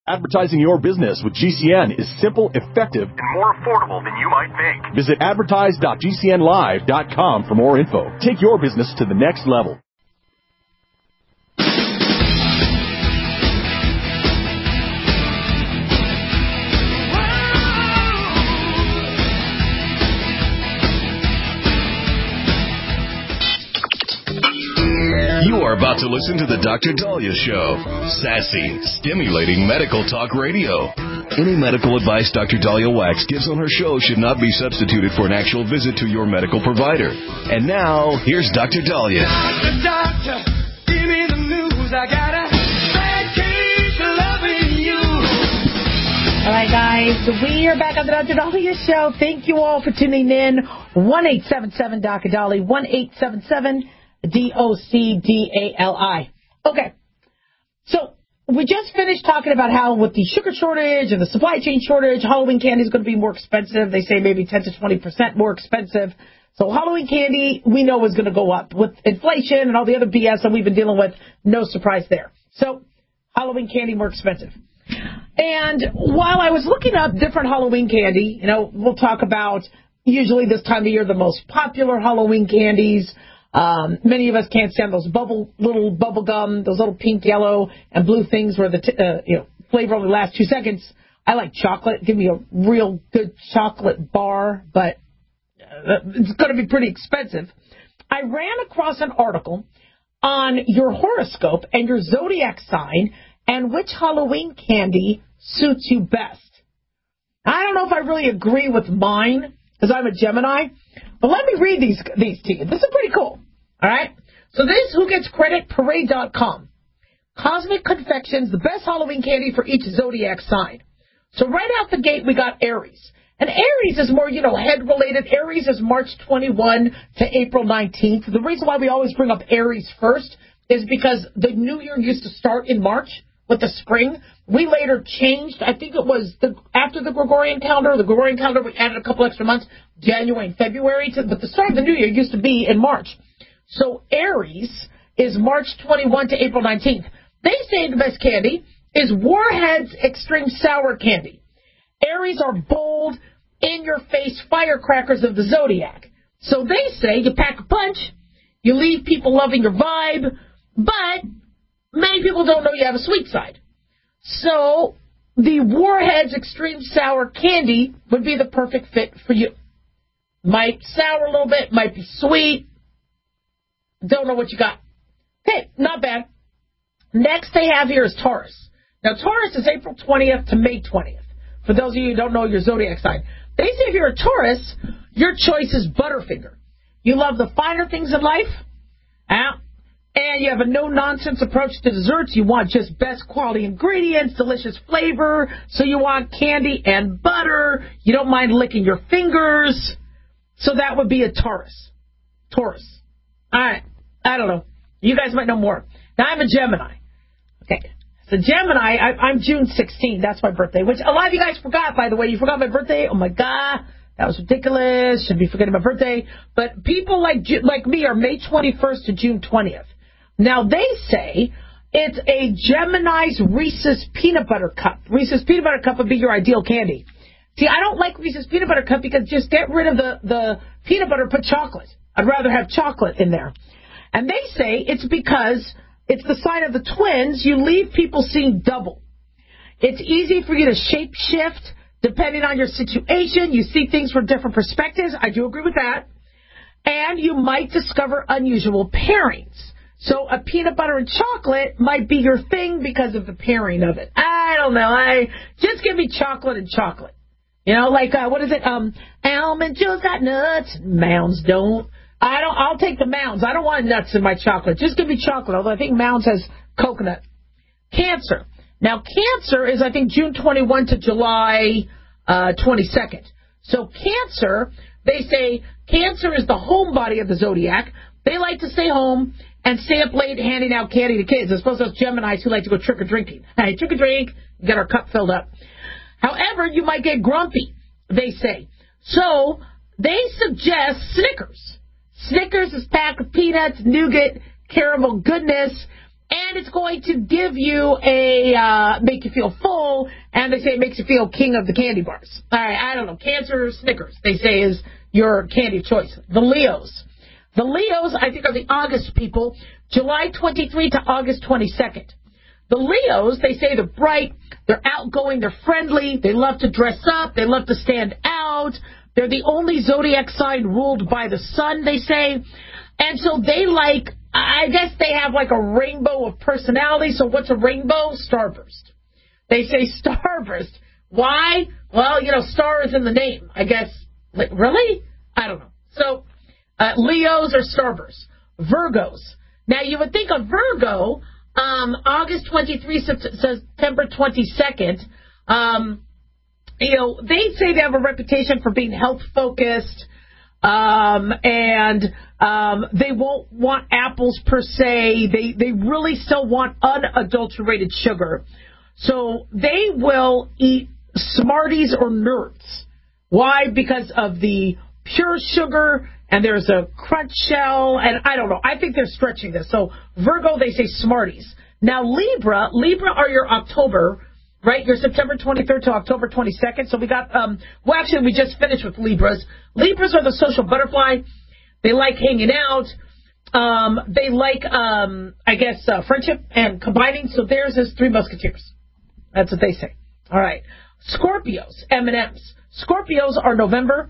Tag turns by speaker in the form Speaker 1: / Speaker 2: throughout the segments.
Speaker 1: Advertising your business with GCN is simple, effective, and more affordable than you might think. Visit advertise.gcnlive.com for more info. Take your business to the next level.
Speaker 2: You are about to listen to the Dr. Dahlia Show. Sassy, stimulating medical talk radio. Any medical advice Dr. Dahlia Wax gives on her show should not be substituted for an actual visit to your medical provider. And now, here's Dr. Dahlia.
Speaker 3: Doctor, give me the news. I got a bad case of loving you.
Speaker 4: All right, guys, we are back on the Dr. Dahlia Show. Thank you all for tuning in. 1-877-Dr. Dahlia, 1-877-DOCDALI. Okay, so we just finished talking about how with the sugar shortage and the supply chain shortage, Halloween candy is going to be more expensive. They say maybe 10 to 20% more expensive. So Halloween candy, we know, is going to go up. With inflation and all the other BS that we've been dealing with, no surprise there. So Halloween candy more expensive. And while I was looking up different Halloween candy, you know, we'll talk about usually this time of year the most popular Halloween candies. Many of us can't stand those little bubble gum, those little pink, yellow, and blue things where the flavor only lasts 2 seconds. I like chocolate. Give me a real good chocolate bar, but it's going to be pretty expensive. I ran across an article on your horoscope and your zodiac sign and which Halloween candy suits you best. I don't know if I really agree with mine because I'm a Gemini, but let me read these to you. This is pretty cool. All right? So this is Who Gets Credit, Parade.com. Cosmic Confections, the best Halloween candy for each zodiac sign. So right out the gate, we got Aries. And Aries is more, head-related. Aries is March 21 to April 19th. The reason why we always bring up Aries first is because the new year used to start in March with the spring. We later changed, I think it was after the Gregorian calendar. The Gregorian calendar, we added a couple extra months, January and February. But the start of the new year used to be in March. So Aries is March 21 to April 19th. They say the best candy is Warhead's Extreme Sour Candy. Aries are bold, in-your-face firecrackers of the zodiac. So they say you pack a punch, you leave people loving your vibe, but many people don't know you have a sweet side. So the Warhead's Extreme Sour Candy would be the perfect fit for you. Might sour a little bit, might be sweet. Don't know what you got. Okay, not bad. Next they have here is Taurus. Now, Taurus is April 20th to May 20th. For those of you who don't know your zodiac sign. They say if you're a Taurus, your choice is Butterfinger. You love the finer things in life, and you have a no-nonsense approach to desserts. You want just best quality ingredients, delicious flavor, so you want candy and butter. You don't mind licking your fingers. So that would be a Taurus. Taurus. All right. I don't know. You guys might know more. Now, I'm a Gemini. Okay. So Gemini, I'm June 16th. That's my birthday, which a lot of you guys forgot, by the way. You forgot my birthday? Oh, my God. That was ridiculous. Should be forgetting my birthday. But people like me are May 21st to June 20th. Now, they say it's a Gemini's Reese's Peanut Butter Cup. Reese's Peanut Butter Cup would be your ideal candy. See, I don't like Reese's Peanut Butter Cup because just get rid of the peanut butter, put chocolate. I'd rather have chocolate in there. And they say it's because it's the sign of the twins. You leave people seeing double. It's easy for you to shape shift depending on your situation. You see things from different perspectives. I do agree with that. And you might discover unusual pairings. So a peanut butter and chocolate might be your thing because of the pairing of it. I don't know. Just give me chocolate and chocolate. What is it? Almond Joe's got nuts. Mounds don't. I'll take the Mounds. I don't want nuts in my chocolate. Just give me chocolate, although I think Mounds has coconut. Cancer. Now, Cancer is, I think, June 21 to July 22nd. So Cancer, they say Cancer is the homebody of the zodiac. They like to stay home and stay up late handing out candy to kids, as opposed to those Geminis who like to go trick-or-drinking. Hey, trick-or-drink, get our cup filled up. However, you might get grumpy, they say. So they suggest Snickers. Snickers is packed with peanuts, nougat, caramel goodness, And it's going to give you make you feel full, and they say it makes you feel king of the candy bars. All right, I don't know, Cancer Snickers, they say, is your candy of choice. The Leos, I think, are the August people, July 23 to August 22nd. The Leos, they say they're bright, they're outgoing, they're friendly, they love to dress up, they love to stand out. They're the only zodiac sign ruled by the sun, they say. And so they like, I guess they have like a rainbow of personality. So what's a rainbow? Starburst. They say starburst. Why? Well, star is in the name, I guess. Like, really? I don't know. So Leos are starburst. Virgos. Now, you would think of Virgo, August 23, September 22nd, they say they have a reputation for being health-focused, and they won't want apples per se. They really still want unadulterated sugar. So they will eat Smarties or Nerds. Why? Because of the pure sugar, and there's a crunch shell, and I don't know. I think they're stretching this. So Virgo, they say Smarties. Now Libra are your October, right? Your September 23rd to October 22nd. So we got, we just finished with Libras. Libras are the social butterfly. They like hanging out. They like, friendship and combining. So theirs is Three Musketeers. That's what they say. All right. Scorpios, M&Ms. Scorpios are November.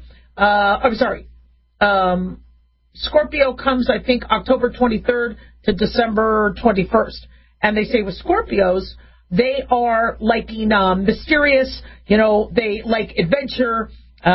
Speaker 4: Scorpio comes, I think, October 23rd to December 21st. And they say with Scorpios, they are liking mysterious, they like adventure.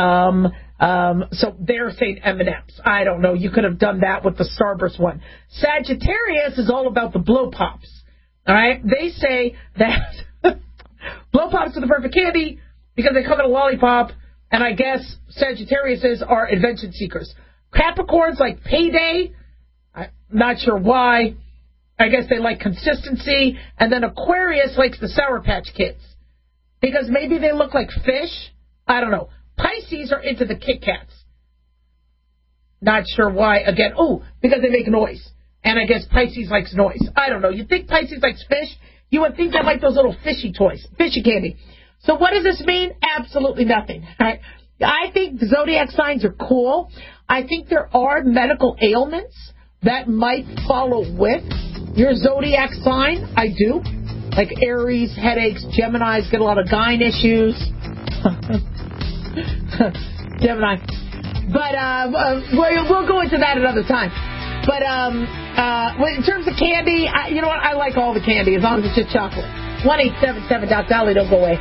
Speaker 4: So they're saying M&Ms. I don't know. You could have done that with the Starburst one. Sagittarius is all about the blow pops. All right? They say that blow pops are the perfect candy because they come in a lollipop. And I guess Sagittariuses are adventure seekers. Capricorns like payday. I'm not sure why. I guess they like consistency. And then Aquarius likes the Sour Patch Kids. Because maybe they look like fish. I don't know. Pisces are into the Kit Kats. Not sure why. Again, because they make noise. And I guess Pisces likes noise. I don't know. You think Pisces likes fish? You would think they like those little fishy toys. Fishy candy. So what does this mean? Absolutely nothing. Right? I think zodiac signs are cool. I think there are medical ailments that might follow with your zodiac sign. I do. Like Aries, headaches, Geminis get a lot of gyne issues. Gemini. But we'll go into that another time. But in terms of candy, you know what? I like all the candy as long as it's just chocolate. 1-877-DOC-DOLLY. Don't go away.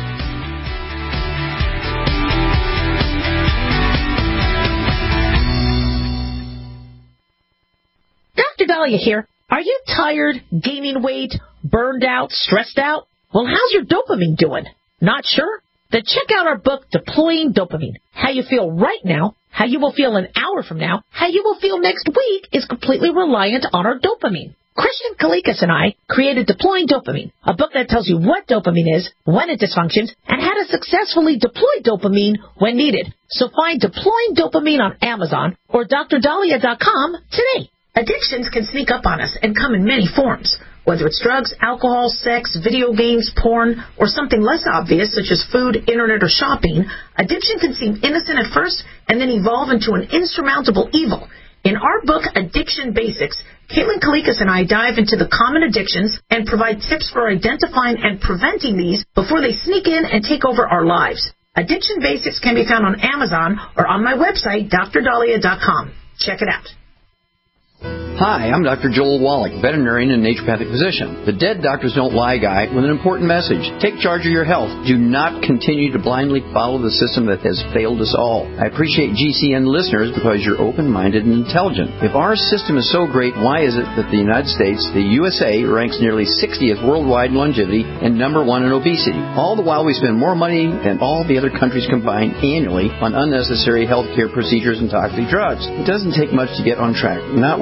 Speaker 4: Dr. Dahlia here. Are you tired, gaining weight, burned out, stressed out? Well, how's your dopamine doing? Not sure? Then check out our book, Deploying Dopamine. How you feel right now, how you will feel an hour from now, how you will feel next week is completely reliant on our dopamine. Christian Kalikas and I created Deploying Dopamine, a book that tells you what dopamine is, when it dysfunctions, and how to successfully deploy dopamine when needed. So find Deploying Dopamine on Amazon or drdahlia.com today. Addictions can sneak up on us and come in many forms. Whether it's drugs, alcohol, sex, video games, porn, or something less obvious such as food, internet, or shopping, addiction can seem innocent at first and then evolve into an insurmountable evil. In our book, Addiction Basics, Caitlin Kalikas and I dive into the common addictions and provide tips for identifying and preventing these before they sneak in and take over our lives. Addiction Basics can be found on Amazon or on my website, drdahlia.com. Check it out.
Speaker 5: Hi, I'm Dr. Joel Wallach, veterinarian and naturopathic physician, the Dead Doctors Don't Lie guy with an important message. Take charge of your health. Do not continue to blindly follow the system that has failed us all. I appreciate GCN listeners because you're open-minded and intelligent. If our system is so great, why is it that the United States, the USA, ranks nearly 60th worldwide in longevity and number 1 in obesity? All the while we spend more money than all the other countries combined annually on unnecessary health care procedures and toxic drugs. It doesn't take much to get on track, not with the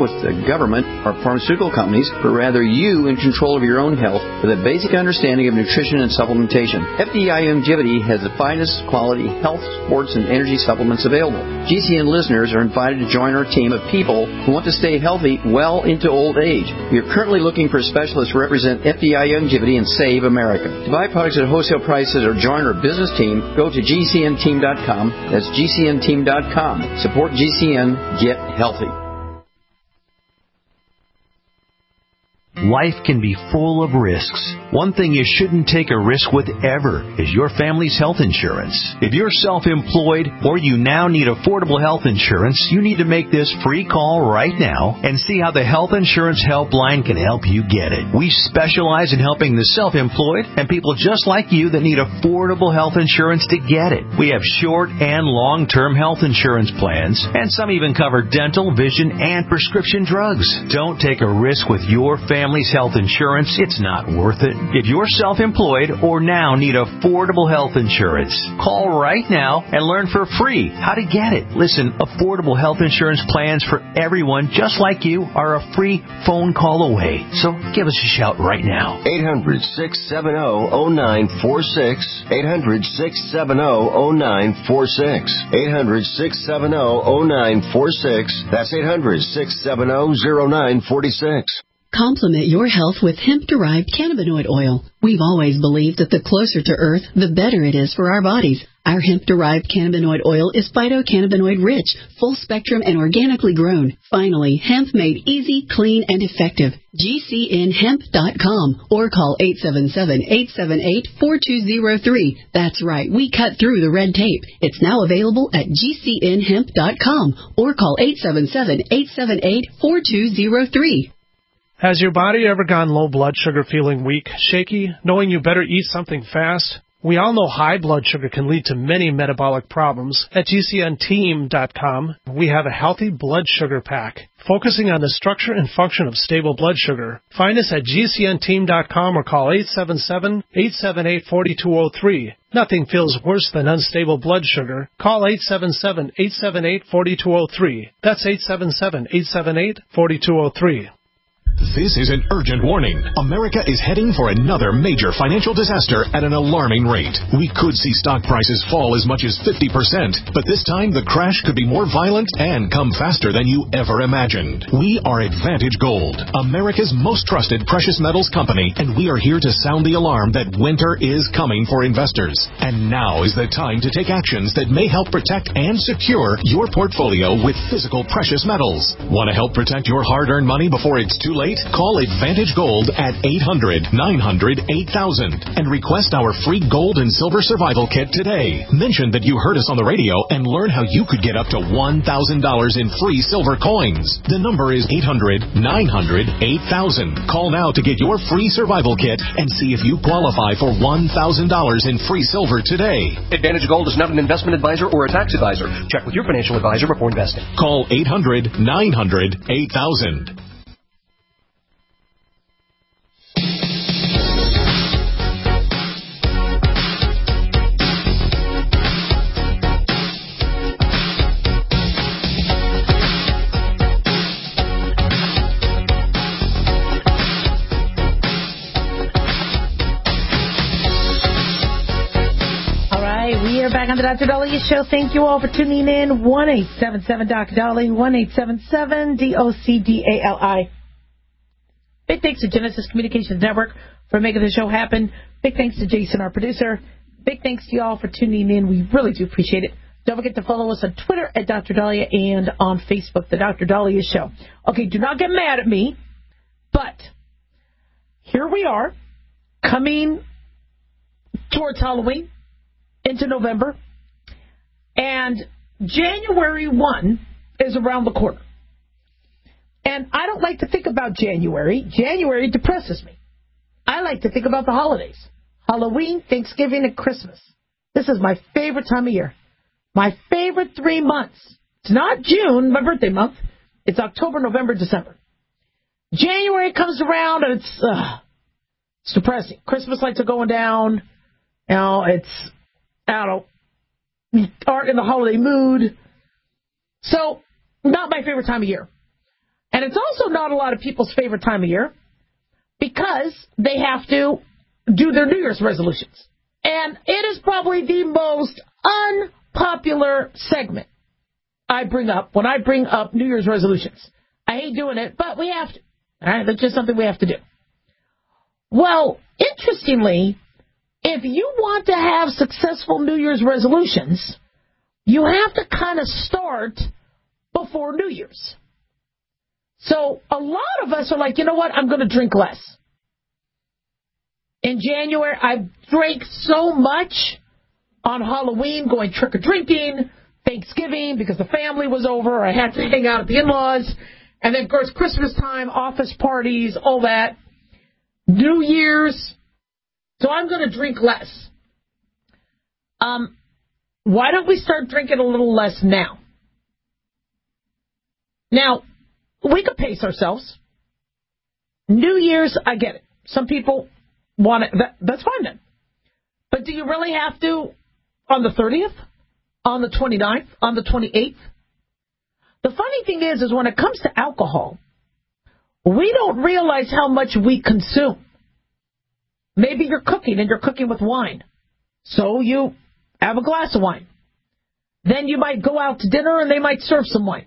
Speaker 5: government or pharmaceutical companies, but rather you in control of your own health with a basic understanding of nutrition and supplementation. FDI Longevity has the finest quality health, sports, and energy supplements available. GCN listeners are invited to join our team of people who want to stay healthy well into old age. We are currently looking for specialists to represent FDI Longevity and Save America. To buy products at wholesale prices or join our business team, go to GCNteam.com. That's GCNteam.com. Support GCN. Get healthy.
Speaker 6: Life can be full of risks. One thing you shouldn't take a risk with ever is your family's health insurance. If you're self-employed or you now need affordable health insurance, you need to make this free call right now and see how the Health Insurance Helpline can help you get it. We specialize in helping the self-employed and people just like you that need affordable health insurance to get it. We have short and long-term health insurance plans, and some even cover dental, vision, and prescription drugs. Don't take a risk with your family's health insurance. It's not worth it. If you're self-employed or now need affordable health insurance, call right now and learn for free how to get it. Listen, affordable health insurance plans for everyone just like you are a free phone call away. So give us a shout right now.
Speaker 7: 800-670-0946. 800-670-0946. 800-670-0946. That's 800-670-0946.
Speaker 8: Complement your health with hemp-derived cannabinoid oil. We've always believed that the closer to Earth, the better it is for our bodies. Our hemp-derived cannabinoid oil is phytocannabinoid-rich, full-spectrum, and organically grown. Finally, hemp made easy, clean, and effective. GCNhemp.com or call 877-878-4203. That's right, we cut through the red tape. It's now available at GCNhemp.com or call 877-878-4203.
Speaker 9: Has your body ever gone low blood sugar, feeling weak, shaky, knowing you better eat something fast? We all know high blood sugar can lead to many metabolic problems. At GCNteam.com, we have a healthy blood sugar pack, focusing on the structure and function of stable blood sugar. Find us at GCNteam.com or call 877-878-4203. Nothing feels worse than unstable blood sugar. Call 877-878-4203. That's 877-878-4203.
Speaker 1: This is an urgent warning. America is heading for another major financial disaster at an alarming rate. We could see stock prices fall as much as 50%, but this time the crash could be more violent and come faster than you ever imagined. We are Advantage Gold, America's most trusted precious metals company, and we are here to sound the alarm that winter is coming for investors. And now is the time to take actions that may help protect and secure your portfolio with physical precious metals. Want to help protect your hard-earned money before it's too late? Call Advantage Gold at 800-900-8000 and request our free gold and silver survival kit today. Mention that you heard us on the radio and learn how you could get up to $1,000 in free silver coins. The number is 800-900-8000. Call now to get your free survival kit and see if you qualify for $1,000 in free silver today.
Speaker 10: Advantage Gold is not an investment advisor or a tax advisor. Check with your financial advisor before investing.
Speaker 1: Call 800-900-8000.
Speaker 4: We are back on the Dr. Dahlia Show. Thank you all for tuning in. 1-877-Doc-Dali, 1-877-DOCDALI. Big thanks to Genesis Communications Network for making the show happen. Big thanks to Jason, our producer. Big thanks to you all for tuning in. We really do appreciate it. Don't forget to follow us on Twitter at Dr. Dahlia and on Facebook, The Dr. Dahlia Show. Okay, do not get mad at me, but here we are coming towards Halloween. Into November, and January 1 is around the corner. And I don't like to think about January. January depresses me. I like to think about the holidays. Halloween, Thanksgiving, and Christmas. This is my favorite time of year. My favorite 3 months. It's not June, my birthday month. It's October, November, December. January comes around, and it's depressing. Christmas lights are going down. You know, we aren't in the holiday mood. So, not my favorite time of year. And it's also not a lot of people's favorite time of year because they have to do their New Year's resolutions. And it is probably the most unpopular segment I bring up when I bring up New Year's resolutions. I hate doing it, but we have to. All right, that's just something we have to do. Well, interestingly, if you want to have successful New Year's resolutions, you have to kind of start before New Year's. So a lot of us are like, you know what, I'm going to drink less. In January, I drank so much on Halloween, going trick-or-treating, Thanksgiving, because the family was over, I had to hang out at the in-laws, and then, of course, Christmas time, office parties, all that. New Year's. So I'm going to drink less. Why don't we start drinking a little less now? Now, we could pace ourselves. New Year's, I get it. Some people want it. That's fine then. But do you really have to on the 30th? On the 29th? On the 28th? The funny thing is when it comes to alcohol, we don't realize how much we consume. Maybe you're cooking and you're cooking with wine. So you have a glass of wine. Then you might go out to dinner and they might serve some wine.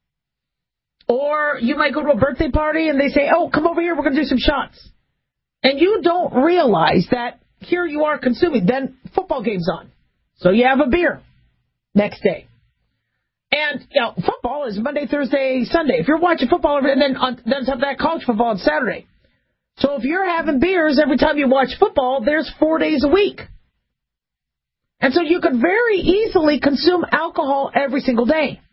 Speaker 4: Or you might go to a birthday party and they say, oh, come over here, we're going to do some shots. And you don't realize that here you are consuming. Then football game's on. So you have a beer next day. And, football is Monday, Thursday, Sunday. If you're watching football, and then on top of that, college football on Saturday. So if you're having beers every time you watch football, there's 4 days a week. And so you could very easily consume alcohol every single day.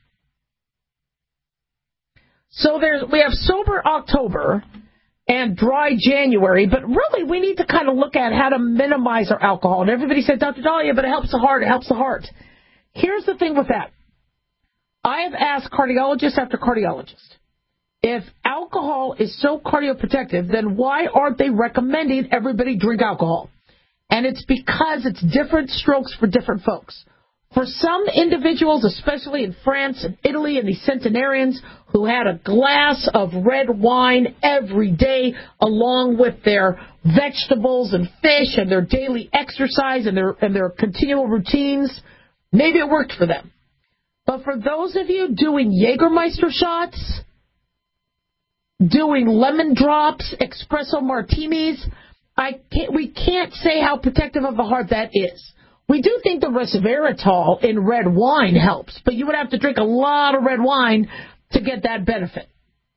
Speaker 4: So we have sober October and dry January, but really we need to kind of look at how to minimize our alcohol. And everybody said, Dr. Dahlia, but it helps the heart, it helps the heart. Here's the thing with that. I have asked cardiologist after cardiologist, if alcohol is so cardioprotective, then why aren't they recommending everybody drink alcohol? And it's because it's different strokes for different folks. For some individuals, especially in France and Italy and these centenarians who had a glass of red wine every day along with their vegetables and fish and their daily exercise and their continual routines, maybe it worked for them. But for those of you doing Jägermeister shots, doing lemon drops, espresso martinis, we can't say how protective of the heart that is. We do think the resveratrol in red wine helps, but you would have to drink a lot of red wine to get that benefit.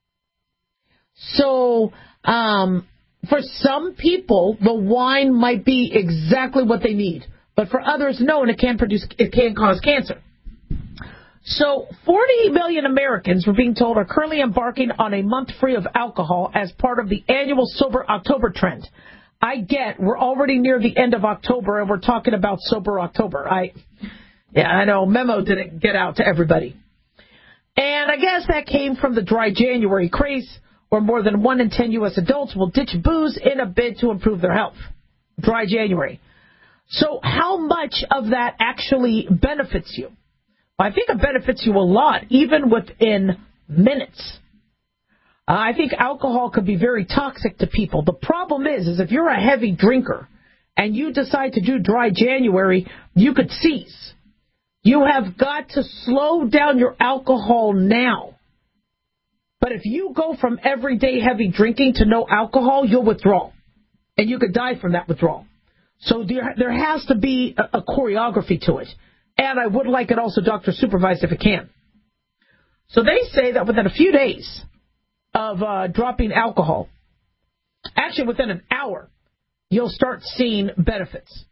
Speaker 4: So, for some people, the wine might be exactly what they need, but for others, no, and it can cause cancer. So 40 million Americans, we're being told, are currently embarking on a month free of alcohol as part of the annual Sober October trend. I get we're already near the end of October and we're talking about Sober October. I know, memo didn't get out to everybody. And I guess that came from the dry January craze where more than 1 in 10 U.S. adults will ditch booze in a bid to improve their health. Dry January. So how much of that actually benefits you? I think it benefits you a lot, even within minutes. I think alcohol could be very toxic to people. The problem is if you're a heavy drinker and you decide to do dry January, you could seize. You have got to slow down your alcohol now. But if you go from everyday heavy drinking to no alcohol, you'll withdraw. And you could die from that withdrawal. So there has to be a choreography to it. And I would like it also doctor supervised if it can. So they say that within a few days of dropping alcohol, actually within an hour, you'll start seeing benefits.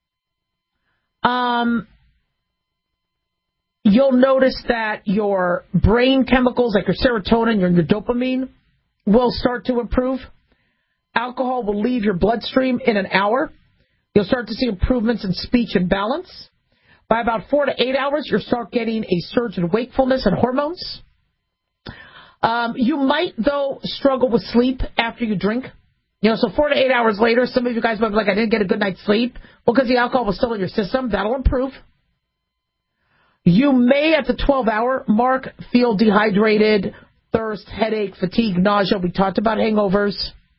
Speaker 4: You'll notice that your brain chemicals like your serotonin, your dopamine, will start to improve. Alcohol will leave your bloodstream in an hour. You'll start to see improvements in speech and balance. By about 4 to 8 hours, you'll start getting a surge in wakefulness and hormones. You might, though, struggle with sleep after you drink. So 4 to 8 hours later, some of you guys might be like, I didn't get a good night's sleep. Well, because the alcohol was still in your system. That'll improve. You may, at the 12-hour mark, feel dehydrated, thirst, headache, fatigue, nausea. We talked about hangovers.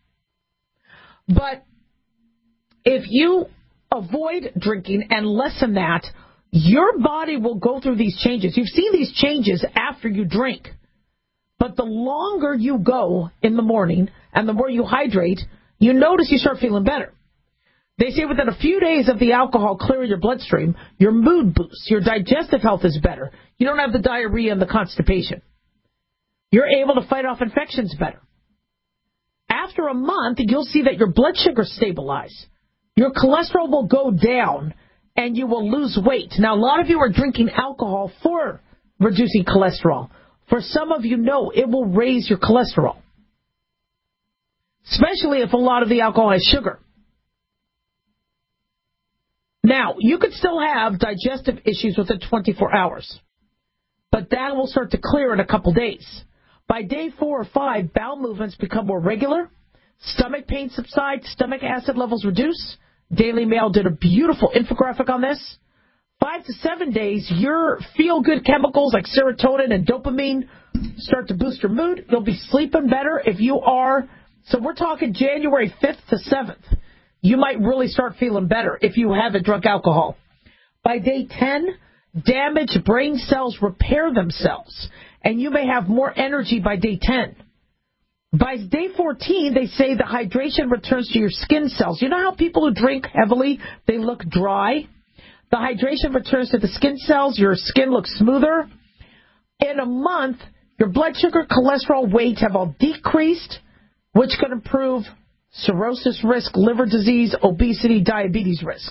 Speaker 4: But if you avoid drinking and lessen that, your body will go through these changes. You've seen these changes after you drink. But the longer you go in the morning and the more you hydrate, you notice you start feeling better. They say within a few days of the alcohol clearing your bloodstream, your mood boosts, your digestive health is better. You don't have the diarrhea and the constipation. You're able to fight off infections better. After a month, you'll see that your blood sugar stabilizes. Your cholesterol will go down, and you will lose weight. Now, a lot of you are drinking alcohol for reducing cholesterol. For some of you, no, it will raise your cholesterol, especially if a lot of the alcohol has sugar. Now, you could still have digestive issues within 24 hours, but that will start to clear in a couple days. By day 4 or 5, bowel movements become more regular, stomach pain subsides, stomach acid levels reduce. Daily Mail did a beautiful infographic on this. 5 to 7 days, your feel-good chemicals like serotonin and dopamine start to boost your mood. You'll be sleeping better if you are. So we're talking January 5th to 7th. You might really start feeling better if you haven't drunk alcohol. By day 10, damaged brain cells repair themselves, and you may have more energy by day 10. By day 14, they say the hydration returns to your skin cells. You know how people who drink heavily, they look dry? The hydration returns to the skin cells. Your skin looks smoother. In a month, your blood sugar, cholesterol, weight have all decreased, which could improve cirrhosis risk, liver disease, obesity, diabetes risk.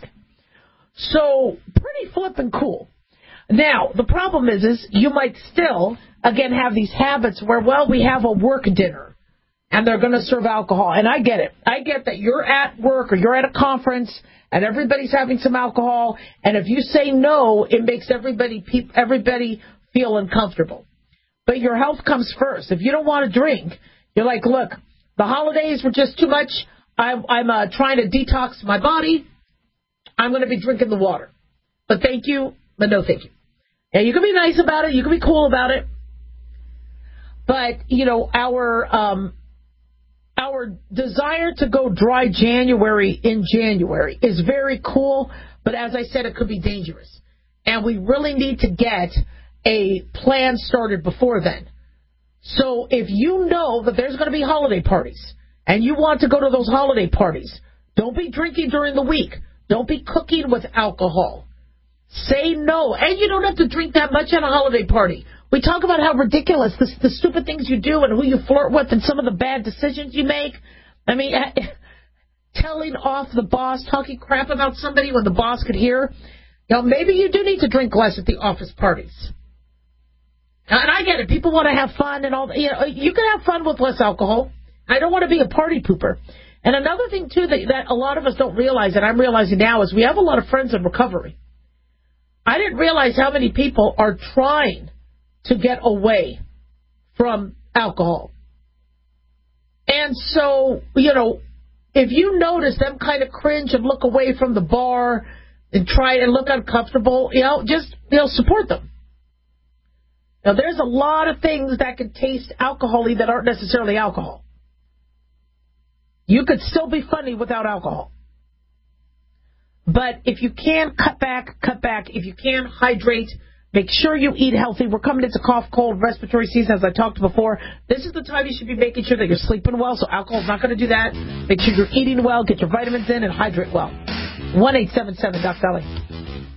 Speaker 4: So, pretty flippin' cool. Now, the problem is you might still, again, have these habits where, well, we have a work dinner, and they're going to serve alcohol. And I get it. I get that you're at work or you're at a conference, and everybody's having some alcohol, and if you say no, it makes everybody feel uncomfortable. But your health comes first. If you don't want to drink, you're like, look, the holidays were just too much. I'm trying to detox my body. I'm going to be drinking the water. But thank you, but no thank you. And you can be nice about it. You can be cool about it. But, you know, our desire to go dry January in January is very cool. But as I said, it could be dangerous. And we really need to get a plan started before then. So if you know that there's going to be holiday parties and you want to go to those holiday parties, don't be drinking during the week. Don't be cooking with alcohol. Say no. And you don't have to drink that much at a holiday party. We talk about how ridiculous the stupid things you do and who you flirt with and some of the bad decisions you make. I mean, telling off the boss, talking crap about somebody when the boss could hear. You know, maybe you do need to drink less at the office parties. And I get it. People want to have fun and all. You know, you can have fun with less alcohol. I don't want to be a party pooper. And another thing, too, that a lot of us don't realize, and I'm realizing now, is we have a lot of friends in recovery. I didn't realize how many people are trying to get away from alcohol. And so, you know, if you notice them kind of cringe and look away from the bar and try and look uncomfortable, you know, just, you know, support them. Now, there's a lot of things that can taste alcohol-y that aren't necessarily alcohol. You could still be funny without alcohol. But if you can, cut back. If you can, hydrate. Make sure you eat healthy. We're coming into cough, cold, respiratory season, as I talked before. This is the time you should be making sure that you're sleeping well, so alcohol's not going to do that. Make sure you're eating well, get your vitamins in, and hydrate well. 1-877-DOC-VALLEY.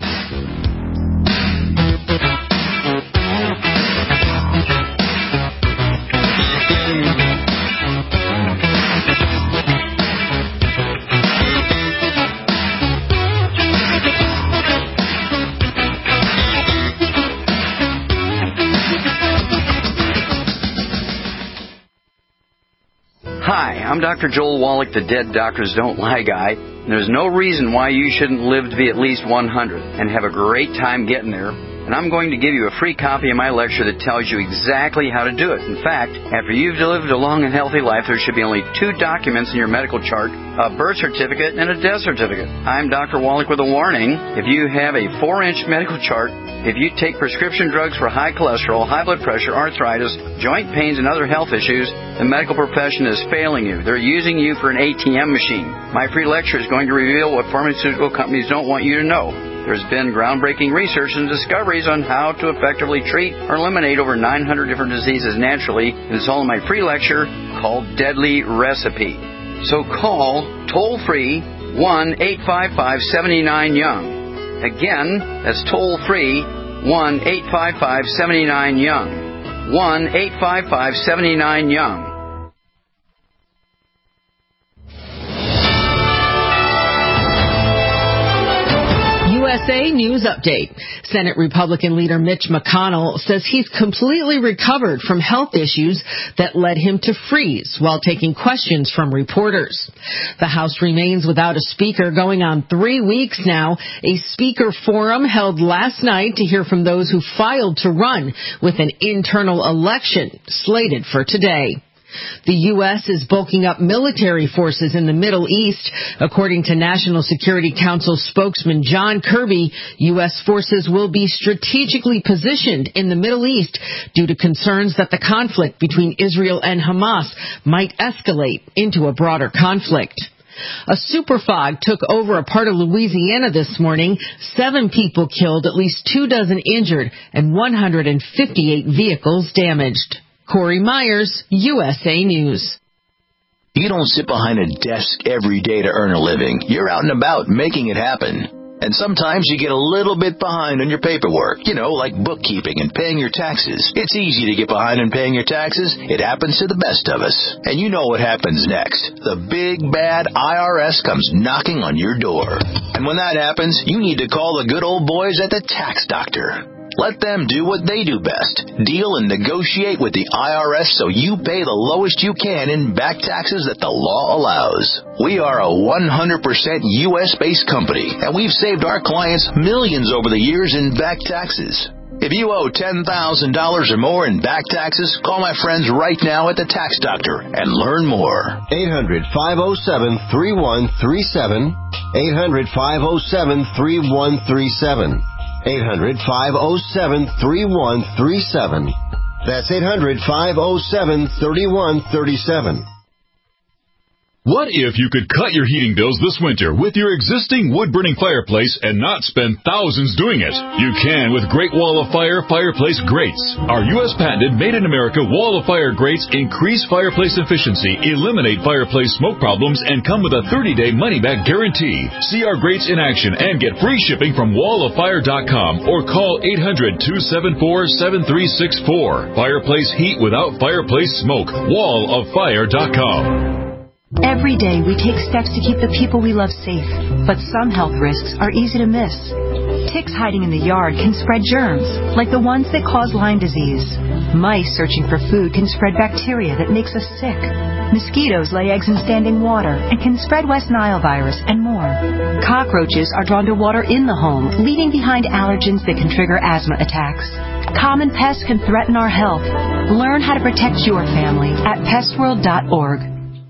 Speaker 5: Hi, I'm Dr. Joel Wallach, the Dead Doctors Don't Lie guy. And there's no reason why you shouldn't live to be at least 100 and have a great time getting there. and I'm going to give you a free copy of my lecture that tells you exactly how to do it. In fact, after you've lived a long and healthy life, there should be only 2 documents in your medical chart, a birth certificate and a death certificate. I'm Dr. Wallach with a warning. If you have a 4-inch medical chart, if you take prescription drugs for high cholesterol, high blood pressure, arthritis, joint pains, and other health issues, the medical profession is failing you. They're using you for an ATM machine. My free lecture is going to reveal what pharmaceutical companies don't want you to know. There's been groundbreaking research and discoveries on how to effectively treat or eliminate over 900 different diseases naturally. And it's all in my free lecture called Deadly Recipe. So call toll-free 1-855-79-YOUNG. Again, that's toll-free 1-855-79-YOUNG. 1-855-79-YOUNG.
Speaker 11: USA News Update. Senate Republican leader Mitch McConnell says he's completely recovered from health issues that led him to freeze while taking questions from reporters. The House remains without a speaker going on 3 weeks now. A speaker forum held last night to hear from those who filed to run with an internal election slated for today. The U.S. is bulking up military forces in the Middle East. According to National Security Council spokesman John Kirby, U.S. forces will be strategically positioned in the Middle East due to concerns that the conflict between Israel and Hamas might escalate into a broader conflict. A superfog took over a part of Louisiana this morning. 7 people killed, at least 24 injured, and 158 vehicles damaged. Corey Myers, USA News.
Speaker 6: You don't sit behind a desk every day to earn a living. You're out and about making it happen. And sometimes you get a little bit behind on your paperwork, like bookkeeping and paying your taxes. It's easy to get behind on paying your taxes. It happens to the best of us. And you know what happens next. The big, bad IRS comes knocking on your door. And when that happens, you need to call the good old boys at the Tax Doctor. Let them do what they do best. Deal and negotiate with the IRS so you pay the lowest you can in back taxes that the law allows. We are a 100% U.S.-based company, and we've saved our clients millions over the years in back taxes. If you owe $10,000 or more in back taxes, call my friends right now at the Tax Doctor and learn more.
Speaker 12: 800-507-3137. 800-507-3137. 800-507-3137. That's 800-507-3137.
Speaker 13: What if you could cut your heating bills this winter with your existing wood-burning fireplace and not spend thousands doing it? You can with Great Wall of Fire fireplace grates. Our U.S. patented made-in-America Wall of Fire grates increase fireplace efficiency, eliminate fireplace smoke problems, and come with a 30-day money-back guarantee. See our grates in action and get free shipping from walloffire.com or call 800-274-7364. Fireplace heat without fireplace smoke. walloffire.com.
Speaker 14: Every day we take steps to keep the people we love safe, but some health risks are easy to miss. Ticks hiding in the yard can spread germs, like the ones that cause Lyme disease. Mice searching for food can spread bacteria that makes us sick. Mosquitoes lay eggs in standing water and can spread West Nile virus and more. Cockroaches are drawn to water in the home, leaving behind allergens that can trigger asthma attacks. Common pests can threaten our health. Learn how to protect your family at pestworld.org.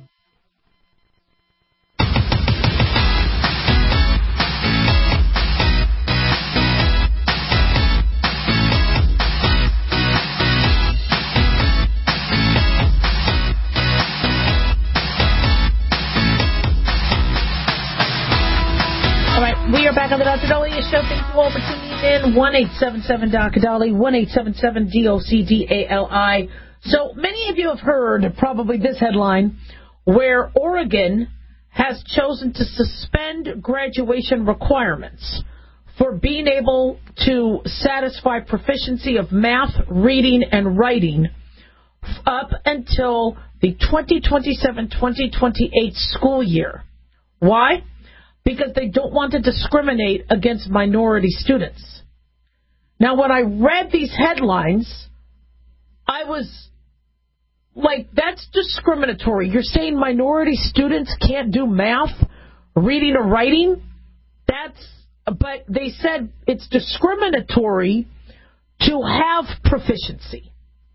Speaker 4: We are back on the Dr. Dahlia Show. Thank you all for tuning in. 1-877-DOC-DALI, 1-877-DOC-DALI. So many of you have heard probably this headline where Oregon has chosen to suspend graduation requirements for being able to satisfy proficiency of math, reading, and writing up until the 2027-2028 school year. Why? Because they don't want to discriminate against minority students. Now, when I read these headlines, I was like, that's discriminatory. You're saying minority students can't do math, reading, or writing? But they said it's discriminatory to have proficiency.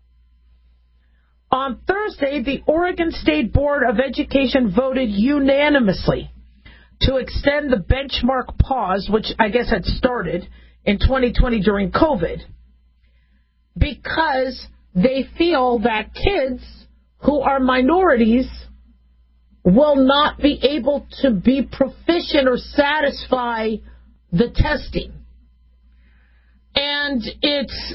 Speaker 4: On Thursday, the Oregon State Board of Education voted unanimously to extend the benchmark pause, which I guess had started in 2020 during COVID, because they feel that kids who are minorities will not be able to be proficient or satisfy the testing. And it's,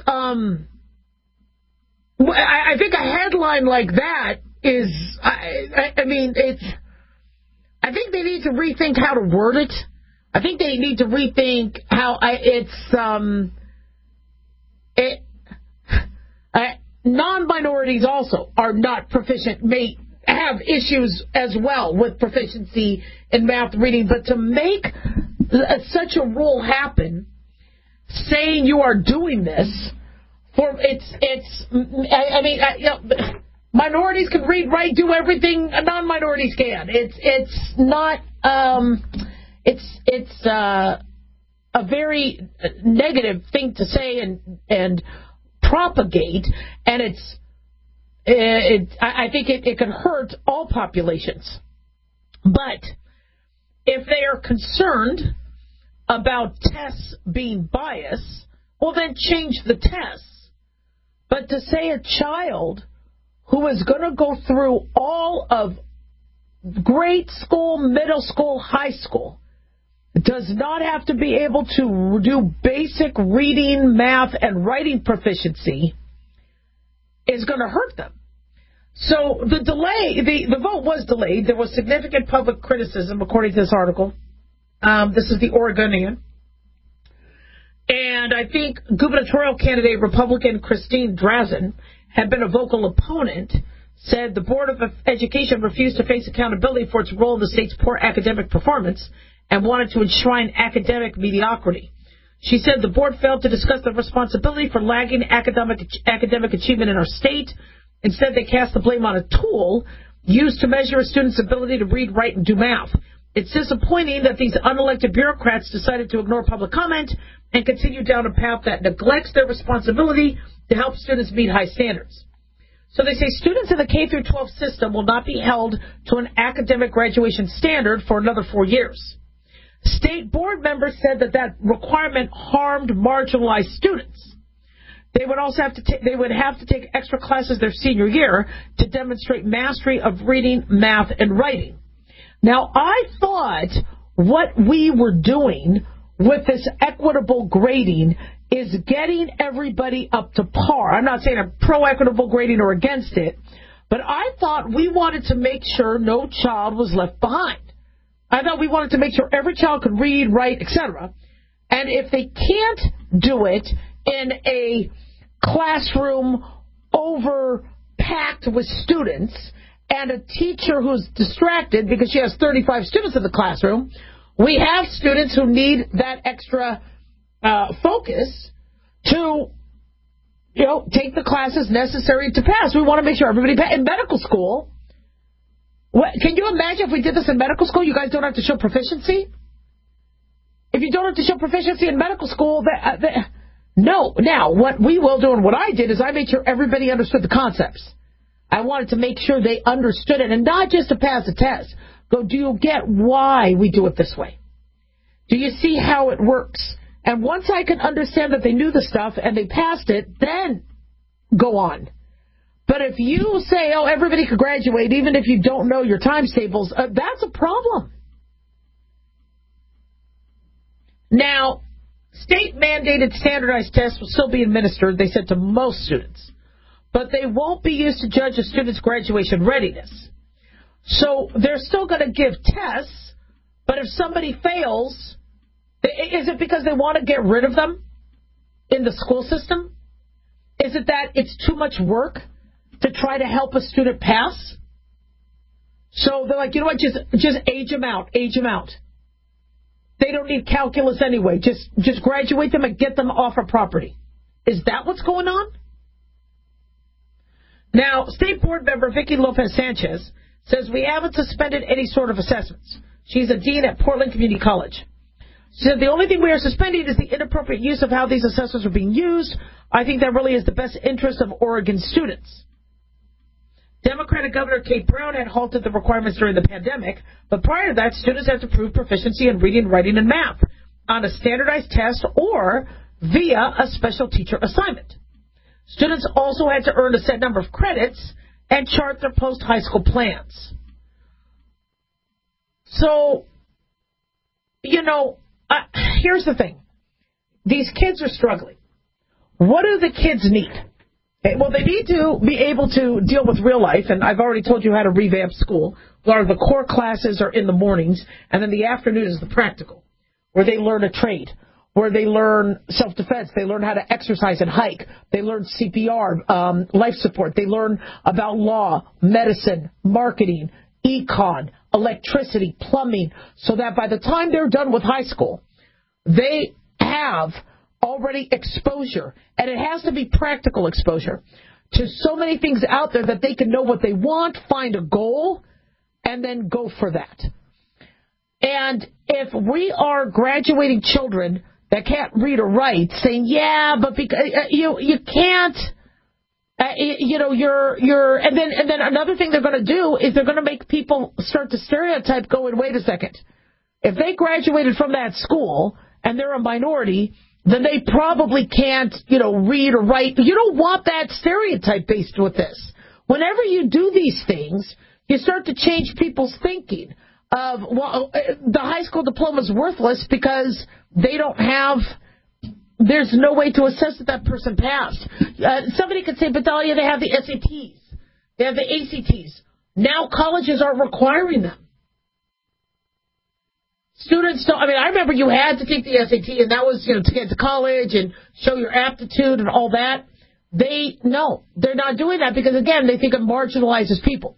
Speaker 4: I think a headline like that is, I mean, it's, I think they need to rethink how to word it. I think they need to rethink how non-minorities also are not proficient, may have issues as well with proficiency in math reading, but to make such a rule happen, saying you are doing this, minorities can read, write, do everything non-minorities can. It's not, it's a very negative thing to say and propagate, and I think it can hurt all populations. But if they are concerned about tests being biased, well, then change the tests. But to say a child who is going to go through all of grade school, middle school, high school, does not have to be able to do basic reading, math, and writing proficiency is going to hurt them. So the delay, the vote was delayed. There was significant public criticism, according to this article. This is the Oregonian. And I think gubernatorial candidate Republican Christine Drazan had been a vocal opponent, said the Board of Education refused to face accountability for its role in the state's poor academic performance and wanted to enshrine academic mediocrity. She said the board failed to discuss the responsibility for lagging academic achievement in our state. Instead, they cast the blame on a tool used to measure a student's ability to read, write, and do math. It's disappointing that these unelected bureaucrats decided to ignore public comment and continue down a path that neglects their responsibility to help students meet high standards. So they say students in the K-12 system will not be held to an academic graduation standard for another 4 years. State board members said that requirement harmed marginalized students. They would also have to take extra classes their senior year to demonstrate mastery of reading, math, and writing. Now, I thought what we were doing with this equitable grading is getting everybody up to par. I'm not saying I'm pro-equitable grading or against it, but I thought we wanted to make sure no child was left behind. I thought we wanted to make sure every child could read, write, etc. And if they can't do it in a classroom overpacked with students and a teacher who's distracted because she has 35 students in the classroom, we have students who need that extra focus to, take the classes necessary to pass. We want to make sure everybody in medical school. Can you imagine if we did this in medical school? You guys don't have to show proficiency. If you don't have to show proficiency in medical school, no. Now, what we will do and what I did is I made sure everybody understood the concepts. I wanted to make sure they understood it, and not just to pass the test. Go, do you get why we do it this way? Do you see how it works? And once I can understand that they knew the stuff and they passed it, then go on. But if you say, everybody could graduate even if you don't know your times tables, that's a problem. Now, state-mandated standardized tests will still be administered, they said, to most students. But they won't be used to judge a student's graduation readiness. So they're still going to give tests, but if somebody fails, is it because they want to get rid of them in the school system? Is it that it's too much work to try to help a student pass? So they're like, you know what, just age them out. They don't need calculus anyway. Just graduate them and get them off our property. Is that what's going on? Now, State Board member Vicki Lopez Sanchez says we haven't suspended any sort of assessments. She's a dean at Portland Community College. She said, the only thing we are suspending is the inappropriate use of how these assessments are being used. I think that really is the best interest of Oregon students. Democratic Governor Kate Brown had halted the requirements during the pandemic, but prior to that, students had to prove proficiency in reading, writing, and math on a standardized test or via a special teacher assignment. Students also had to earn a set number of credits and chart their post-high school plans. So, here's the thing. These kids are struggling. What do the kids need? Well, they need to be able to deal with real life, and I've already told you how to revamp school, where the core classes are in the mornings, and then the afternoon is the practical, where they learn a trade, where they learn self-defense, they learn how to exercise and hike, they learn CPR, life support, they learn about law, medicine, marketing, econ, electricity, plumbing, so that by the time they're done with high school, they have already exposure, and it has to be practical exposure to so many things out there that they can know what they want, find a goal, and then go for that. And if we are graduating children that can't read or write, saying, yeah, but because you can't, and then another thing they're going to do is they're going to make people start to stereotype going, wait a second, if they graduated from that school and they're a minority, then they probably can't, read or write. You don't want that stereotype based with this. Whenever you do these things, you start to change people's thinking of, well, the high school diploma is worthless because they don't have, there's no way to assess that person passed. Somebody could say, but Dahlia, they have the SATs. They have the ACTs. Now colleges are requiring them. Students don't, I remember you had to take the SAT, and that was, to get to college and show your aptitude and all that. They're not doing that because, again, they think it marginalizes people.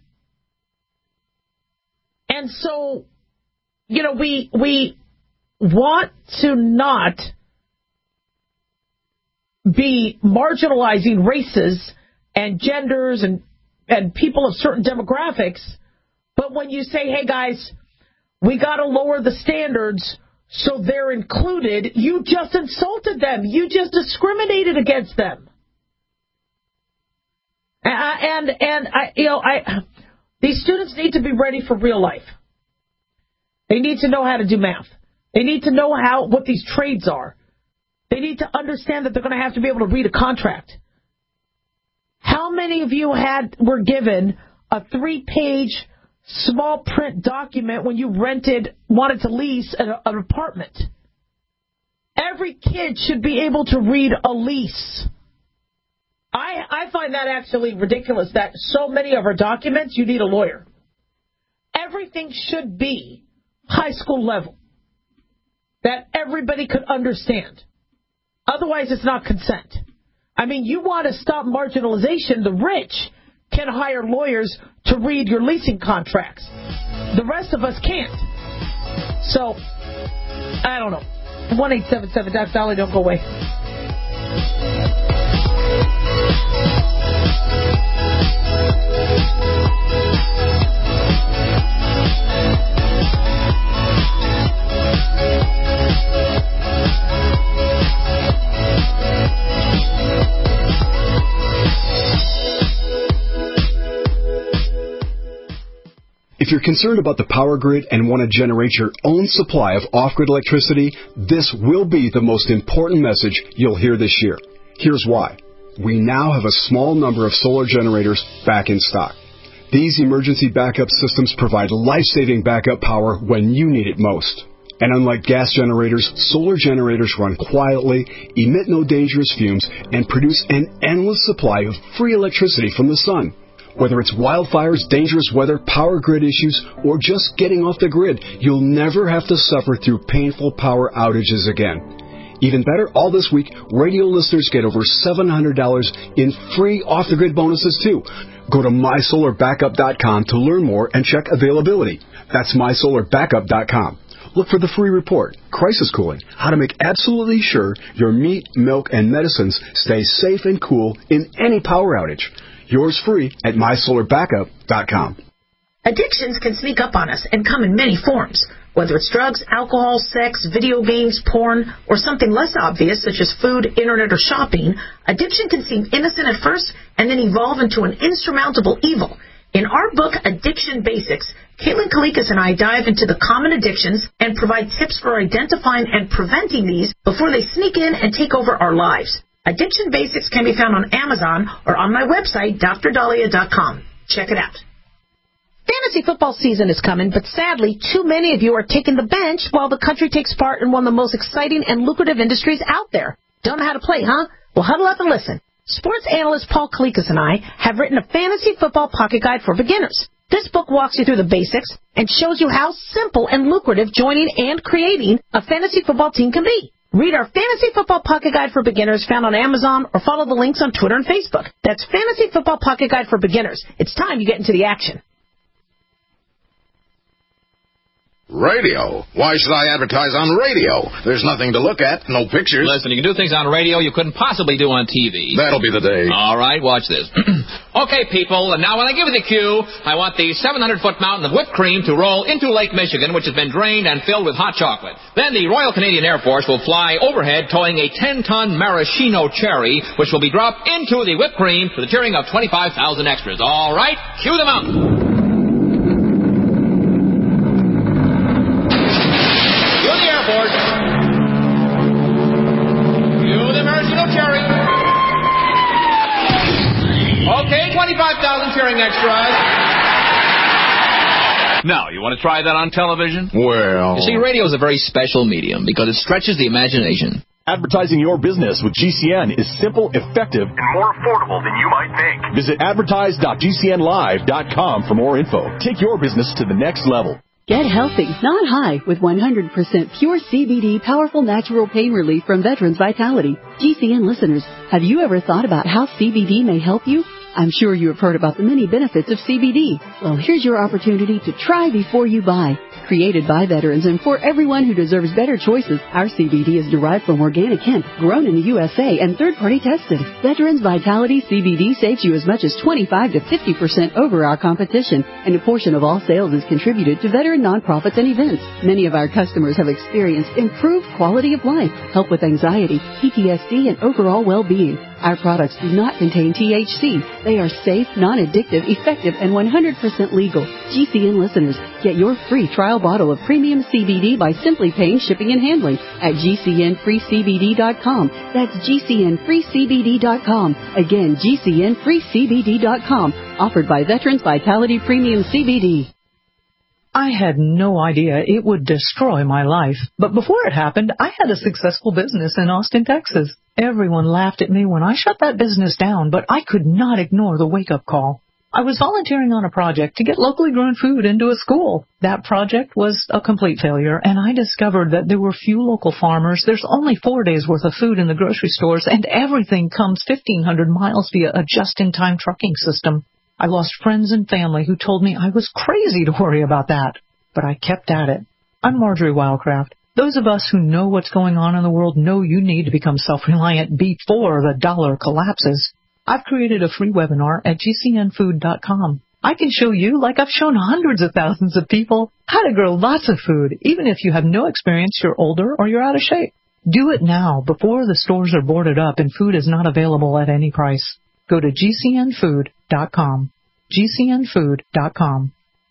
Speaker 4: And so, we want to not be marginalizing races and genders and people of certain demographics, but when you say, hey, guys, we got to lower the standards so they're included, you just insulted them. You just discriminated against them. These students need to be ready for real life. They need to know how to do math. They need to know what these trades are. They need to understand that they're going to have to be able to read a contract. How many of you were given a 3-page small print document when you wanted to lease an apartment? Every kid should be able to read a lease. I find that actually ridiculous that so many of our documents, you need a lawyer. Everything should be high school level, that everybody could understand. Otherwise, it's not consent. You want to stop marginalization. The rich can hire lawyers to read your leasing contracts. The rest of us can't. So, I don't know. 1-877 Dr. Dolly, don't go away.
Speaker 15: If you're concerned about the power grid and want to generate your own supply of off-grid electricity, this will be the most important message you'll hear this year. Here's why. We now have a small number of solar generators back in stock. These emergency backup systems provide life-saving backup power when you need it most. And unlike gas generators, solar generators run quietly, emit no dangerous fumes, and produce an endless supply of free electricity from the sun. Whether it's wildfires, dangerous weather, power grid issues, or just getting off the grid, you'll never have to suffer through painful power outages again. Even better, all this week, radio listeners get over $700 in free off-the-grid bonuses, too. Go to MySolarBackup.com to learn more and check availability. That's MySolarBackup.com. Look for the free report, Crisis Cooling, how to make absolutely sure your meat, milk, and medicines stay safe and cool in any power outage. Yours free at MySolarBackup.com.
Speaker 4: Addictions can sneak up on us and come in many forms. Whether it's drugs, alcohol, sex, video games, porn, or something less obvious such as food, internet, or shopping, addiction can seem innocent at first and then evolve into an insurmountable evil. In our book, Addiction Basics, Caitlin Kalikas and I dive into the common addictions and provide tips for identifying and preventing these before they sneak in and take over our lives. Addiction Basics can be found on Amazon or on my website, drdahlia.com. Check it out. Fantasy football season is coming, but sadly, too many of you are taking the bench while the country takes part in one of the most exciting and lucrative industries out there. Don't know how to play, huh? Well, huddle up and listen. Sports analyst Paul Kalikas and I have written a fantasy football pocket guide for beginners. This book walks you through the basics and shows you how simple and lucrative joining and creating a fantasy football team can be. Read our Fantasy Football Pocket Guide for Beginners found on Amazon or follow the links on Twitter and Facebook. That's Fantasy Football Pocket Guide for Beginners. It's time you get into the action.
Speaker 16: Radio? Why should I advertise on radio? There's nothing to look at, no pictures.
Speaker 17: Listen, you can do things on radio you couldn't possibly do on TV.
Speaker 16: That'll be the day.
Speaker 17: All right, watch this. Okay, people, and now when I give you the cue, I want the 700-foot mountain of whipped cream to roll into Lake Michigan, which has been drained and filled with hot chocolate. Then the Royal Canadian Air Force will fly overhead towing a 10-ton maraschino cherry, which will be dropped into the whipped cream to the cheering of 25,000 extras. All right, cue the mountain. Okay, 25,000 cheering extras.
Speaker 18: Now, you want to try that on television?
Speaker 16: Well...
Speaker 17: You see, radio is a very special medium because it stretches the imagination.
Speaker 19: Advertising your business with GCN is simple, effective, and more affordable than you might think. Visit advertise.gcnlive.com for more info. Take your business to the next level.
Speaker 8: Get healthy, not high, with 100% pure CBD powerful natural pain relief from Veterans Vitality. GCN listeners, have you ever thought about how CBD may help you? I'm sure you have heard about the many benefits of CBD. Well, here's your opportunity to try before you buy. Created by veterans and for everyone who deserves better choices, our CBD is derived from organic hemp, grown in the USA, and third-party tested. Veterans Vitality CBD saves you as much as 25 to 50% over our competition, and a portion of all sales is contributed to veteran nonprofits and events. Many of our customers have experienced improved quality of life, help with anxiety, PTSD, and overall well-being. Our products do not contain THC. They are safe, non-addictive, effective, and 100% legal. GCN listeners, get your free trial bottle of premium CBD by simply paying shipping and handling at GCNFreeCBD.com. That's GCNFreeCBD.com. Again, GCNFreeCBD.com. Offered by Veterans Vitality Premium CBD.
Speaker 20: I had no idea it would destroy my life. But before it happened, I had a successful business in Austin, Texas. Everyone laughed at me when I shut that business down, but I could not ignore the wake-up call. I was volunteering on a project to get locally grown food into a school. That project was a complete failure, and I discovered that there were few local farmers. There's only 4 days' worth of food in the grocery stores, and everything comes 1,500 miles via a just-in-time trucking system. I lost friends and family who told me I was crazy to worry about that, but I kept at it. I'm Marjorie Wildcraft. Those of us who know what's going on in the world know you need to become self-reliant before the dollar collapses. I've created a free webinar at GCNfood.com. I can show you, like I've shown hundreds of thousands of people, how to grow lots of food, even if you have no experience, you're older, or you're out of shape. Do it now before the stores are boarded up and food is not available at any price. Go to GCNfood.com. GCNfood.com.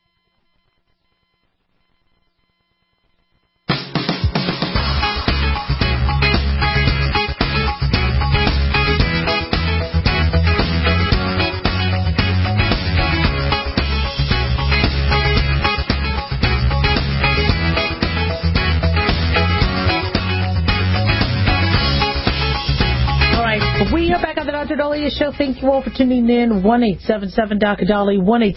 Speaker 4: We are back on the Dr. Dahlia Show. Thank you all for tuning in. 1-877-Dr.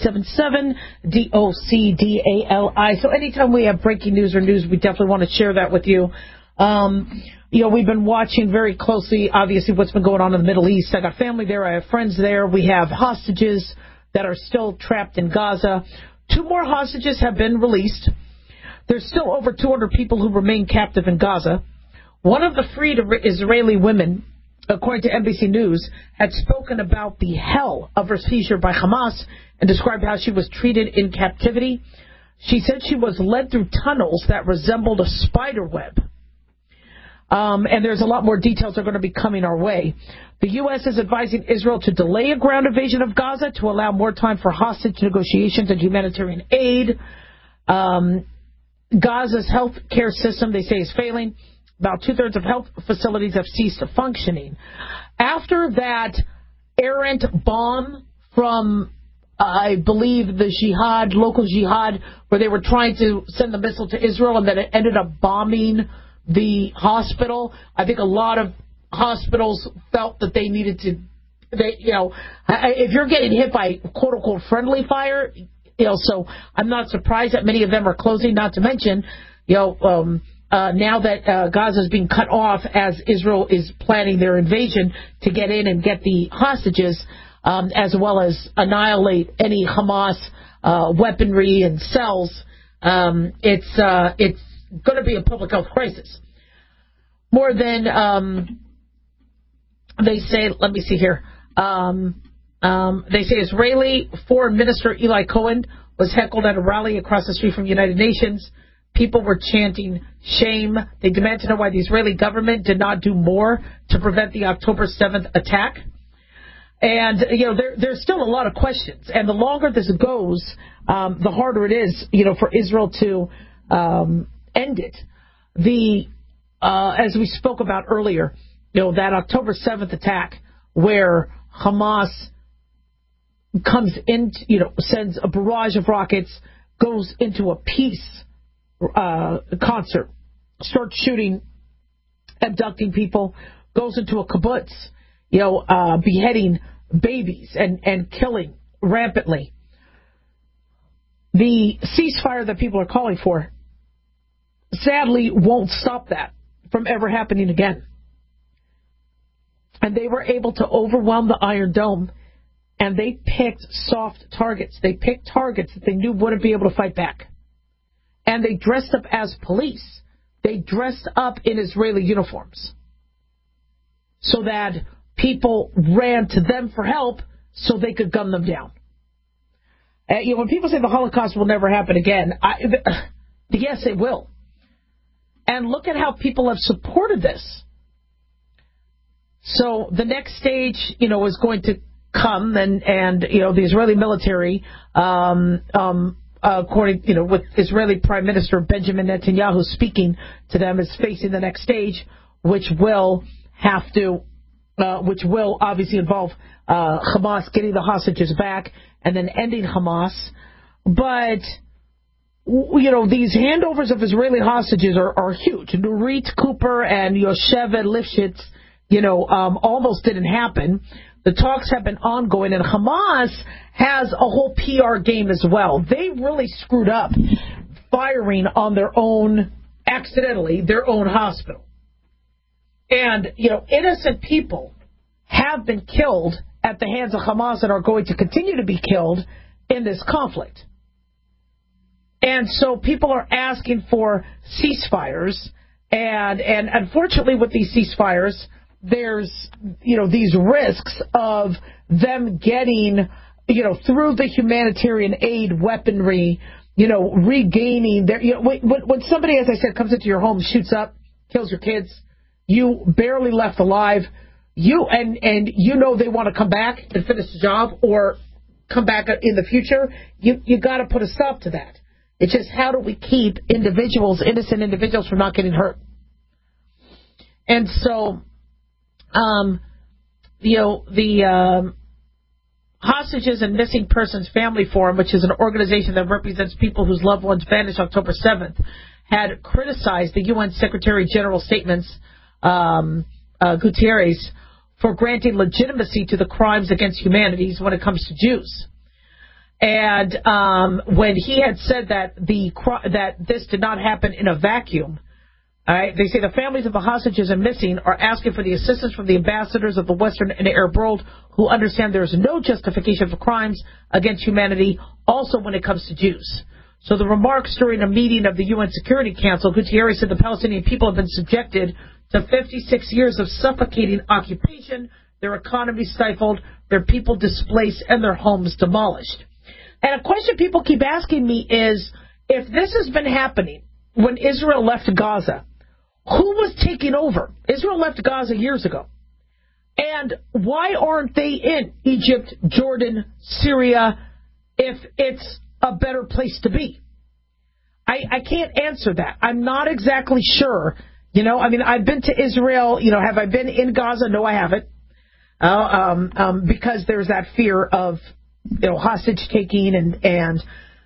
Speaker 4: 1-877-DOCDALI. So anytime we have breaking news or news, we definitely want to share that with you. We've been watching very closely, obviously, what's been going on in the Middle East. I got family there. I have friends there. We have hostages that are still trapped in Gaza. 2 more hostages have been released. There's still over 200 people who remain captive in Gaza. One of the freed Israeli women, according to NBC News, had spoken about the hell of her seizure by Hamas and described how she was treated in captivity. She said she was led through tunnels that resembled a spider web. And there's a lot more details that are going to be coming our way. The U.S. is advising Israel to delay a ground invasion of Gaza to allow more time for hostage negotiations and humanitarian aid. Gaza's health care system, they say, is failing. About two-thirds of health facilities have ceased functioning. After that errant bomb from, I believe, the jihad, local jihad, where they were trying to send the missile to Israel and then it ended up bombing the hospital, I think a lot of hospitals felt that they needed to, if you're getting hit by quote-unquote friendly fire, so I'm not surprised that many of them are closing, not to mention, now that Gaza is being cut off as Israel is planning their invasion to get in and get the hostages, as well as annihilate any Hamas weaponry and cells, it's going to be a public health crisis. More than, they say, let me see here, they say Israeli Foreign Minister Eli Cohen was heckled at a rally across the street from the United Nations. People were chanting shame. They demand to know why the Israeli government did not do more to prevent the October 7th attack. And, there's still a lot of questions. And the longer this goes, the harder it is, for Israel to end it. As we spoke about earlier, that October 7th attack where Hamas comes in, sends a barrage of rockets, goes into a peace concert, starts shooting, abducting people, goes into a kibbutz, beheading babies and killing rampantly. The ceasefire that people are calling for, sadly, won't stop that from ever happening again. And they were able to overwhelm the Iron Dome, and they picked soft targets. They picked targets that they knew wouldn't be able to fight back. And they dressed up as police. They dressed up in Israeli uniforms so that people ran to them for help so they could gun them down. When people say the Holocaust will never happen again, yes, it will. And look at how people have supported this. So the next stage, is going to come, and the Israeli military, according, with Israeli Prime Minister Benjamin Netanyahu speaking to them, is facing the next stage, which will obviously involve Hamas getting the hostages back and then ending Hamas. But these handovers of Israeli hostages are huge. Nurit Cooper and Yosheva Lifshitz, almost didn't happen. The talks have been ongoing, and Hamas has a whole PR game as well. They really screwed up firing on their own hospital. And, innocent people have been killed at the hands of Hamas and are going to continue to be killed in this conflict. And so people are asking for ceasefires, and unfortunately with these ceasefires, there's, these risks of them getting, through the humanitarian aid weaponry, regaining their, when somebody, as I said, comes into your home, shoots up, kills your kids, you barely left alive, they want to come back and finish the job or come back in the future, you got to put a stop to that. It's just, how do we keep innocent individuals from not getting hurt? And so, the Hostages and Missing Persons Family Forum, which is an organization that represents people whose loved ones vanished October 7th, had criticized the UN Secretary General's statements, Guterres, for granting legitimacy to the crimes against humanity when it comes to Jews. And when he had said that this did not happen in a vacuum, they say the families of the hostages and missing are asking for the assistance from the ambassadors of the Western and Arab world who understand there is no justification for crimes against humanity, also when it comes to Jews. So the remarks during a meeting of the UN Security Council, Guterres said the Palestinian people have been subjected to 56 years of suffocating occupation, their economy stifled, their people displaced, and their homes demolished. And a question people keep asking me is, if this has been happening when Israel left Gaza, who was taking over? Israel left Gaza years ago. And why aren't they in Egypt, Jordan, Syria, if it's a better place to be? I can't answer that. I'm not exactly sure. I've been to Israel. Have I been in Gaza? No, I haven't. Because there's that fear of, hostage taking and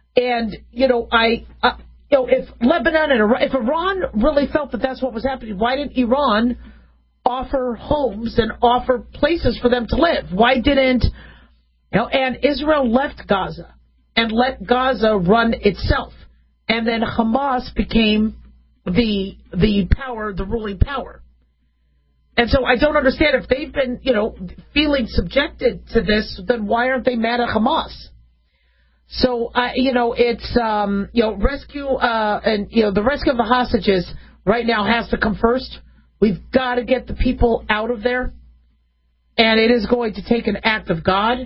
Speaker 4: if Lebanon and if Iran really felt that that's what was happening, why didn't Iran offer homes and offer places for them to live? Why didn't, and Israel left Gaza and let Gaza run itself. And then Hamas became the power, the ruling power. And so I don't understand if they've been, feeling subjected to this, then why aren't they mad at Hamas? So, it's, rescue, the rescue of the hostages right now has to come first. We've got to get the people out of there. And it is going to take an act of God.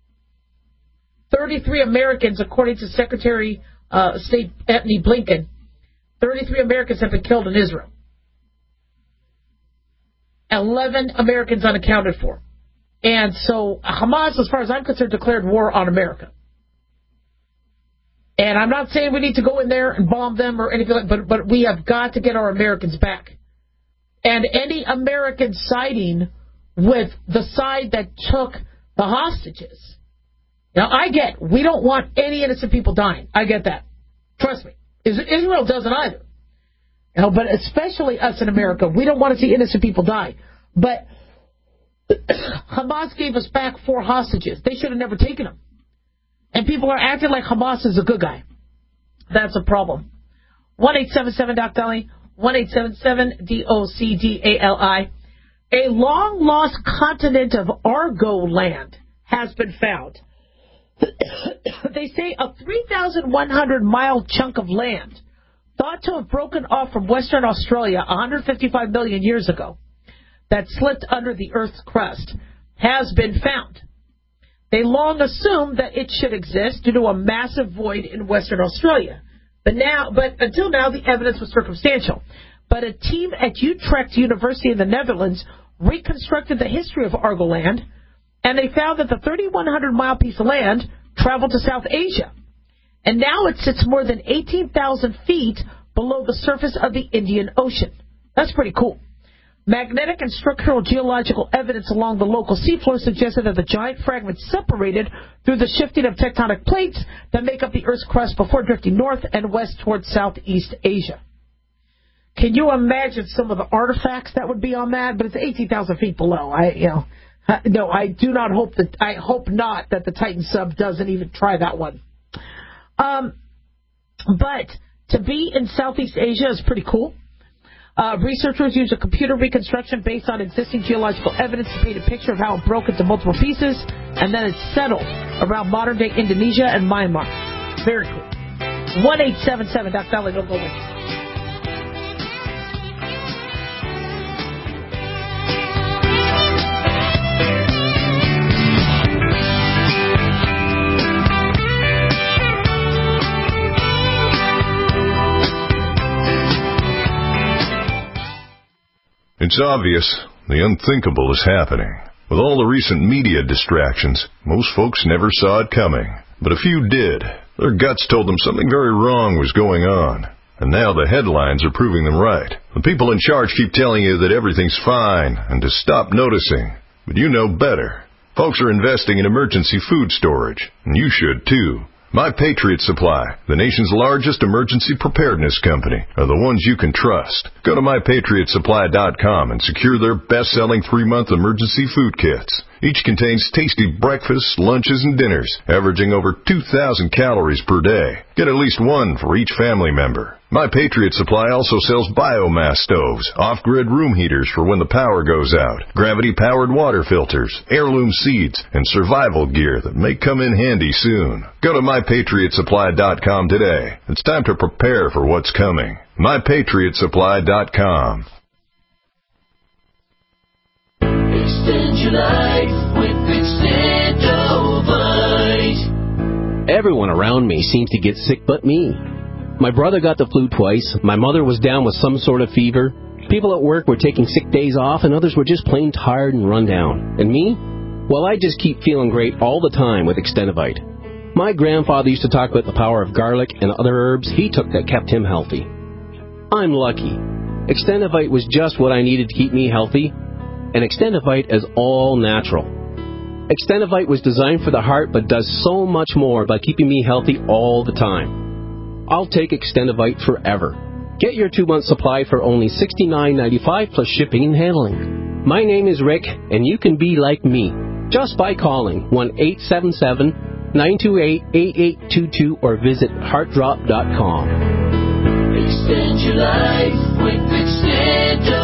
Speaker 4: 33 Americans, according to Secretary of State Antony Blinken, 33 Americans have been killed in Israel. 11 Americans unaccounted for. And so Hamas, as far as I'm concerned, declared war on America. And I'm not saying we need to go in there and bomb them or anything like that, but we have got to get our Americans back. And any American siding with the side that took the hostages. Now, we don't want any innocent people dying. I get that. Trust me. Israel doesn't either. But especially us in America, we don't want to see innocent people die. But Hamas gave us back 4 hostages. They should have never taken them. And people are acting like Hamas is a good guy. That's a problem. 1-877-DOC-DALI, 1-877-DOCDALI. A long-lost continent of Argo land has been found. They say a 3,100-mile chunk of land thought to have broken off from Western Australia 155 million years ago that slipped under the Earth's crust has been found. They long assumed that it should exist due to a massive void in Western Australia. But until now, the evidence was circumstantial. But a team at Utrecht University in the Netherlands reconstructed the history of Argoland, and they found that the 3,100-mile piece of land traveled to South Asia. And now it sits more than 18,000 feet below the surface of the Indian Ocean. That's pretty cool. Magnetic and structural geological evidence along the local seafloor suggested that the giant fragments separated through the shifting of tectonic plates that make up the Earth's crust before drifting north and west towards Southeast Asia. Can you imagine some of the artifacts that would be on that? But it's 18,000 feet below. I hope not that the Titan sub doesn't even try that one. But to be in Southeast Asia is pretty cool. Researchers used a computer reconstruction based on existing geological evidence to paint a picture of how it broke into multiple pieces, and then it settled around modern-day Indonesia and Myanmar. Very cool. 1-877-DOC-DALI. Don't go away.
Speaker 21: It's obvious the unthinkable is happening. With all the recent media distractions, most folks never saw it coming. But a few did. Their guts told them something very wrong was going on. And now the headlines are proving them right. The people in charge keep telling you that everything's fine and to stop noticing. But you know better. Folks are investing in emergency food storage, and you should too. My Patriot Supply, the nation's largest emergency preparedness company, are the ones you can trust. Go to MyPatriotSupply.com and secure their best-selling 3-month emergency food kits. Each contains tasty breakfasts, lunches, and dinners, averaging over 2,000 calories per day. Get at least one for each family member. My Patriot Supply also sells biomass stoves, off-grid room heaters for when the power goes out, gravity-powered water filters, heirloom seeds, and survival gear that may come in handy soon. Go to MyPatriotSupply.com today. It's time to prepare for what's coming. MyPatriotSupply.com.
Speaker 3: Extend your life with Extendovite.
Speaker 22: Everyone around me seems to get sick but me.
Speaker 2: My brother got the flu twice. My mother was down with some sort of fever. People at work were taking sick days off, and others were just plain tired and run down. And me? Well, I just keep feeling great all the time with Extendivite. My grandfather used to talk about the power of garlic and other herbs he took that kept him healthy. I'm lucky. Extendivite was just what I needed to keep me healthy, and Extendivite is all natural. Extendivite was designed for the heart but does so much more by keeping me healthy all the time. I'll take Extendivite forever. Get your 2-month supply for only $69.95 plus shipping and handling. My name is Rick, and you can be like me just by calling 1-877-928-8822 or visit heartdrop.com.
Speaker 3: Extend your life with Extendivite.